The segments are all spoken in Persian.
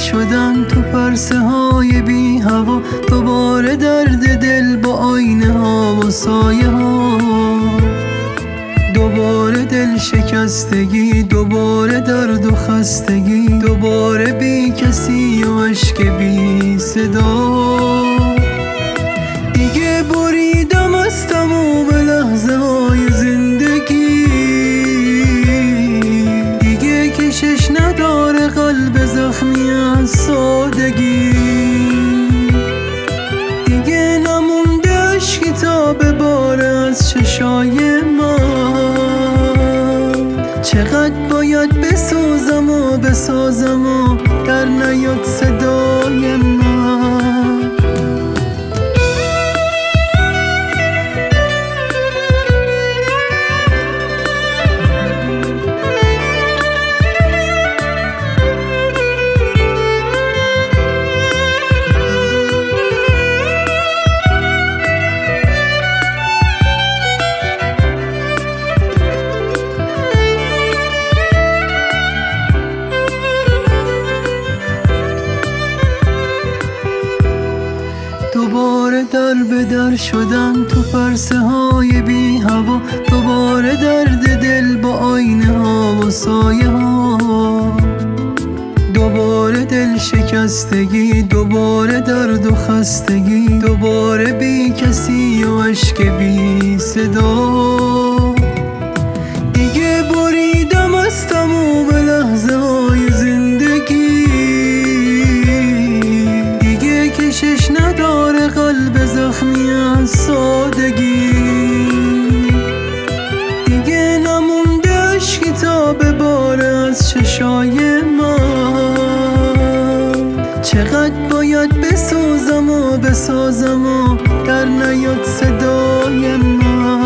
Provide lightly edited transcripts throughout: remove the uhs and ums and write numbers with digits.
شدن تو پرسه های بی هوا، دوباره درد دل با آینه ها و سایه ها، دوباره دل شکستگی، دوباره درد و خستگی، دوباره بی کسی و عشق بی صدا. دیگه بریدم از تمام لحظه های زندگی، دیگه کشش نداره قلب زخمی از سادگی، دیگه نمونده عشقی تا بباره از چشای من. چقدر باید بسوزم و بسازم و در نیاد صدای من. دوباره در به در شدن تو پرسه های بی هوا، دوباره درد دل با آینه ها و سایه ها، دوباره دل شکستگی، دوباره درد و خستگی، دوباره بی کسی و عشق بی صدا. دیگه بریدم از تمام لحظه های زندگی، دیگه کشش نداره قلب زخمی از سادگی، دیگه نمونده عشقی تا بباره از چشای من. چقدر باید بسوزم و بسازم و در نیاد صدای من.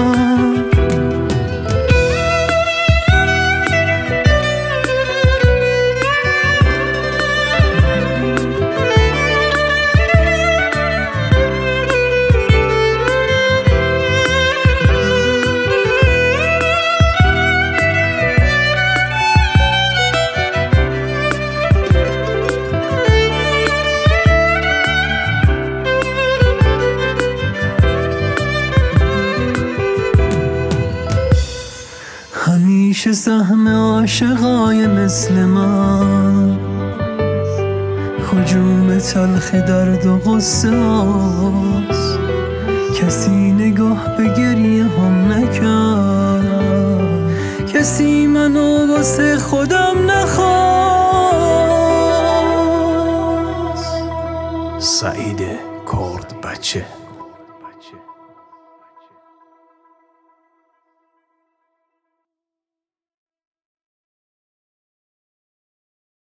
همیشه سهم عاشقای مثل من، هجوم تلخ درد و غصه هاست. کسی نگاه به گریه هم نکرد، کسی منو واسه خودم نخواست. سعید کرد بچه.